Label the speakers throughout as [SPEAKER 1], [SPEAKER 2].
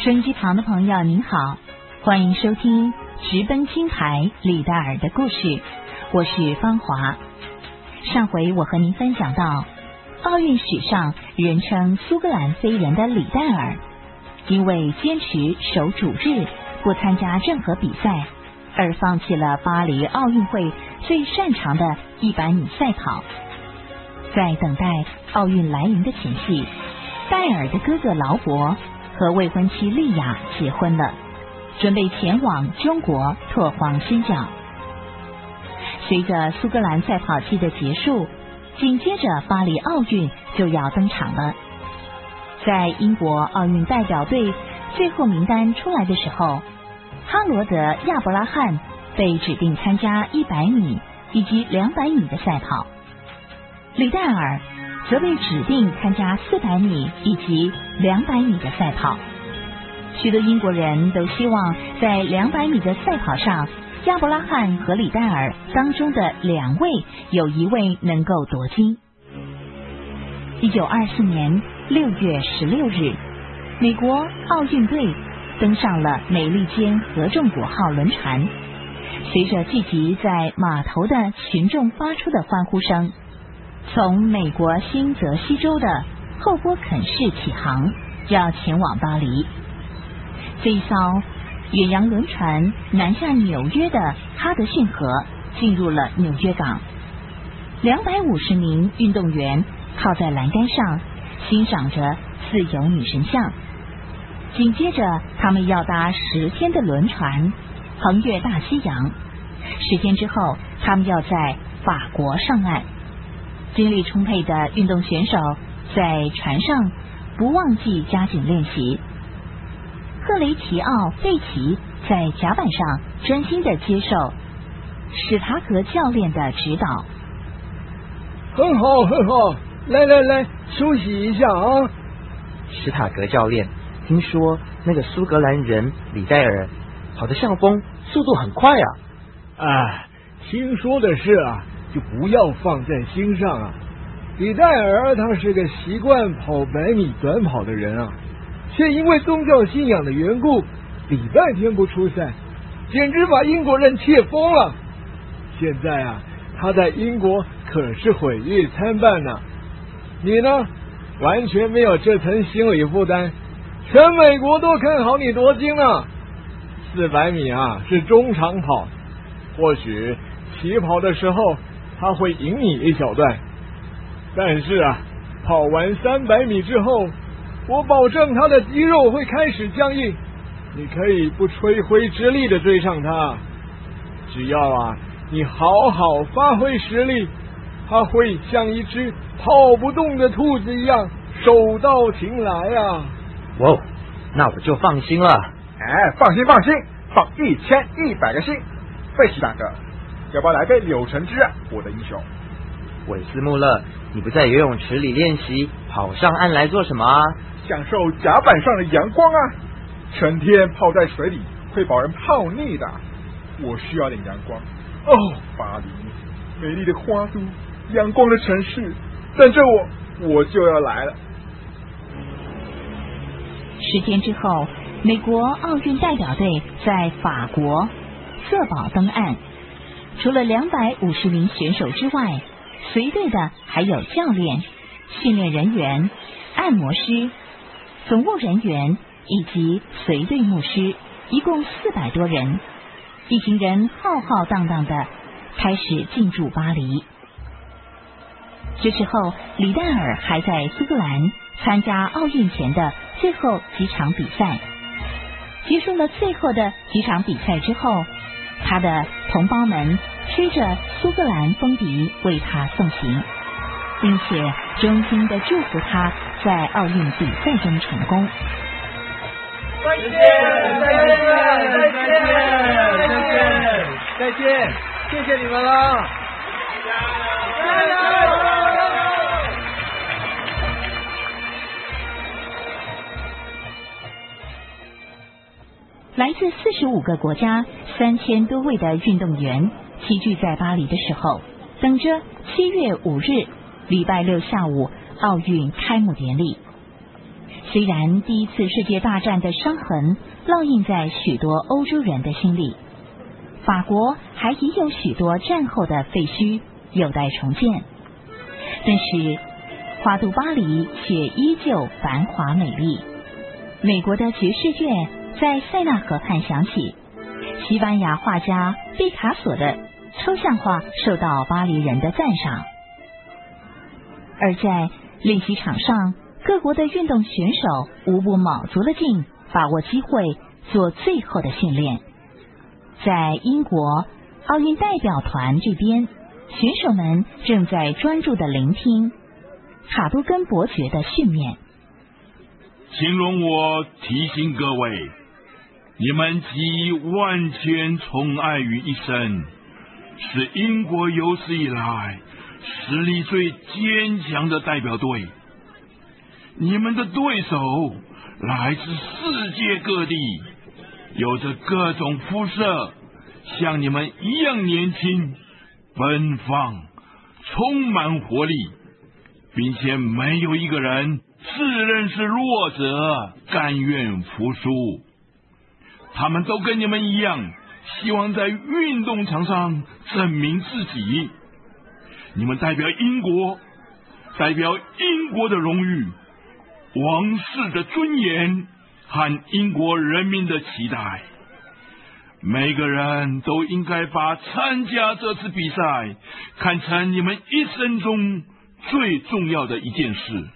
[SPEAKER 1] 收音机旁的朋友您好，欢迎收听直奔金牌李戴尔的故事，我是芳华。上回我和您分享到，奥运史上人称苏格兰飞人的李戴尔，因为坚持守主日不参加任何比赛，而放弃了巴黎奥运会最擅长的100米赛跑。在等待奥运来临的前夕，戴尔的哥哥劳勃和未婚妻莉亚结婚了，准备前往中国拓荒新角。随着苏格兰赛跑季的结束，紧接着巴黎奥运就要登场了。在英国奥运代表队最后名单出来的时候，哈罗德·亚伯拉罕被指定参加100米以及200米的赛跑，李戴尔则被指定参加400米以及200米的赛跑。许多英国人都希望在200米的赛跑上，亚伯拉罕和李戴尔当中的2位有一位能够夺金。1924年6月16日，美国奥运队登上了美利坚合众国号轮船，随着聚集在码头的群众发出的欢呼声，从美国新泽西州的后波肯市起航，要前往巴黎。这一艘远洋轮船南下纽约的哈德逊河，进入了纽约港。250名运动员靠在栏杆上，欣赏着自由女神像。紧接着，他们要搭10天的轮船，横越大西洋。10天之后，他们要在法国上岸。精力充沛的运动选手在船上不忘记加紧练习。赫雷奇奥·费奇在甲板上专心的接受史塔格教练的指导。
[SPEAKER 2] 很好很好，来休息一下啊。
[SPEAKER 3] 史塔格教练，听说那个苏格兰人李戴尔跑得像风，速度很快啊。
[SPEAKER 2] 听说的事啊，就不要放在心上啊。李戴尔他是个习惯跑100米短跑的人啊，却因为宗教信仰的缘故，礼拜天不出赛，简直把英国人气疯了。现在啊，他在英国可是毁誉参半呢。你呢，完全没有这层心理负担，全美国都看好你夺金了。400米啊是中长跑，或许起跑的时候他会赢你一小段，但是啊，跑完300米之后，我保证他的肌肉会开始僵硬，你可以不吹灰之力的追上他。只要啊你好好发挥实力，他会像一只跑不动的兔子一样手到擒来啊。
[SPEAKER 3] 哇，那我就放心了。
[SPEAKER 4] 放心，放1100个心。费奇大哥，要不要来杯柳橙汁啊，我的英雄？
[SPEAKER 3] 韦斯穆勒，你不在游泳池里练习，跑上岸来做什么啊？
[SPEAKER 4] 享受甲板上的阳光啊！成天泡在水里会把人泡腻的，我需要点阳光。巴黎，美丽的花都，阳光的城市，等着我就要来了。
[SPEAKER 1] 10天之后，美国奥运代表队在法国瑟堡登岸。除了250名选手之外，随队的还有教练、训练人员、按摩师、总务人员以及随队牧师，一共400多人。一行人浩浩荡荡的开始进驻巴黎。这时候，李戴尔还在苏格兰参加奥运前的最后几场比赛。结束了最后的几场比赛之后，他的同胞们吹着苏格兰风笛为他送行，并且衷心的祝福他在奥运比赛中成功。
[SPEAKER 2] 再见，谢谢你们了。
[SPEAKER 1] 来自45个国家3000多位的运动员齐聚在巴黎的时候，等着7月5日礼拜六下午奥运开幕典礼。 虽然第一次世界大战的伤痕烙印在许多欧洲人的心里，法国还遗有许多战后的废墟有待重建，但是花都巴黎却依旧繁华美丽。美国的爵士乐在塞纳河畔响起，西班牙画家毕卡索的抽象画受到巴黎人的赞赏。而在练习场上，各国的运动选手无不卯足了劲，把握机会做最后的训练。在英国奥运代表团这边，选手们正在专注的聆听卡都根伯爵的训练。
[SPEAKER 5] 请容我提醒各位，你们集万千宠爱于一身，是英国有史以来实力最坚强的代表队。你们的对手来自世界各地，有着各种肤色，像你们一样年轻、奔放、充满活力，并且没有一个人自认是弱者，甘愿服输。他们都跟你们一样，希望在运动场上证明自己。你们代表英国，代表英国的荣誉、王室的尊严和英国人民的期待。每个人都应该把参加这次比赛看成你们一生中最重要的一件事。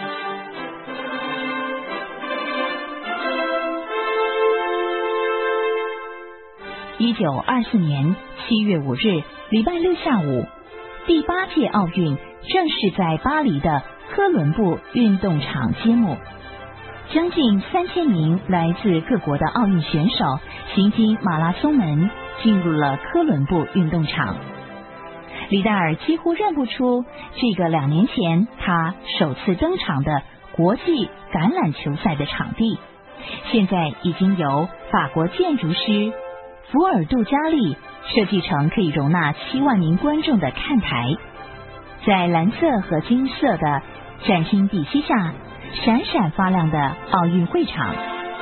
[SPEAKER 1] 1924年7月5日，礼拜六下午，第8届奥运正式在巴黎的科伦布运动场揭幕。将近3000名来自各国的奥运选手行经马拉松门，进入了科伦布运动场。李戴尔几乎认不出这个2年前他首次登场的国际橄榄球赛的场地，现在已经由法国建筑师福尔杜加利设计成可以容纳7万名观众的看台。在蓝色和金色的崭新地基下，闪闪发亮的奥运会场。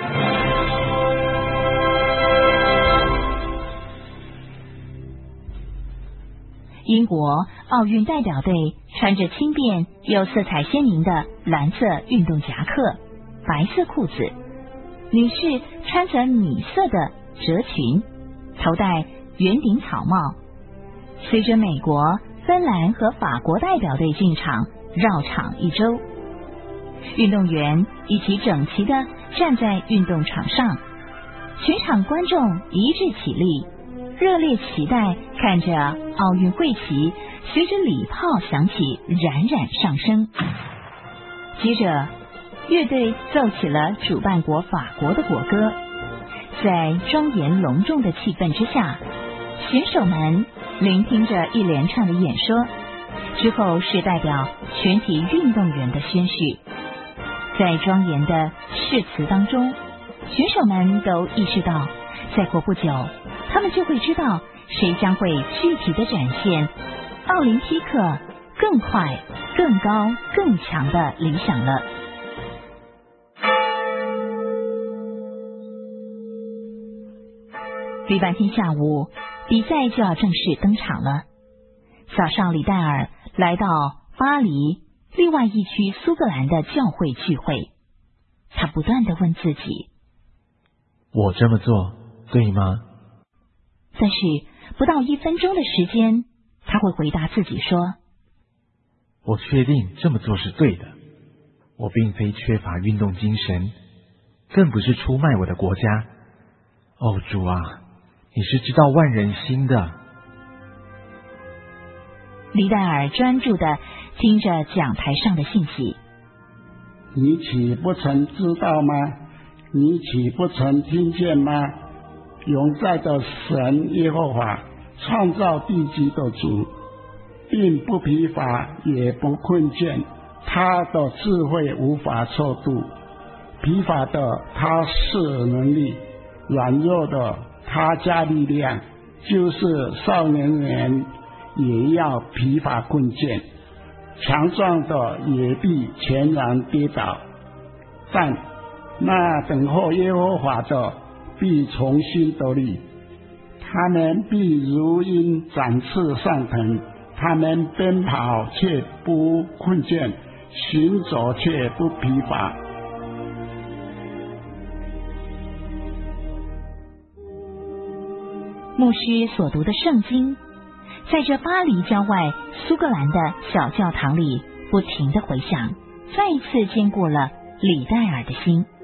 [SPEAKER 1] 英国奥运代表队穿着轻便又色彩鲜明的蓝色运动夹克、白色裤子，女士穿着米色的褶裙，头戴圆顶草帽。随着美国、芬兰和法国代表队进场，绕场一周。运动员一起整齐地站在运动场上，全场观众一致起立，热烈期待看着奥运会旗随着礼炮响起冉冉上升。接着乐队奏起了主办国法国的国歌，在庄严隆重的气氛之下，选手们聆听着一连串的演说，之后是代表全体运动员的宣誓。在庄严的誓词当中，选手们都意识到，再过不久他们就会知道谁将会具体的展现奥林匹克更快、更高、更强的理想了。礼拜天下午，比赛就要正式登场了。早上，李戴尔来到巴黎另外一区苏格兰的教会聚会，他不断地问自己：
[SPEAKER 6] 我这么做对吗？
[SPEAKER 1] 但是不到1分钟的时间，他会回答自己说：
[SPEAKER 6] 我确定这么做是对的。我并非缺乏运动精神，更不是出卖我的国家。哦，主啊，你是知道万人心的。
[SPEAKER 1] 李戴尔专注地听着讲台上的信息。
[SPEAKER 7] 你岂不曾知道吗？你岂不曾听见吗？永在的神耶和华创造地基的主，并不疲乏也不困倦，他的智慧无法测度。疲乏的他赐能力，软弱的他加力量，就是少年人也要疲乏困倦，强壮的也必全然跌倒。 但那等候耶和华的必重新得力，他们必如鹰展翅上腾，他们奔跑却不困倦，行走却不疲乏。
[SPEAKER 1] 牧师所读的圣经，在这巴黎郊外苏格兰的小教堂里不停地回响，再一次坚固了李戴尔的心。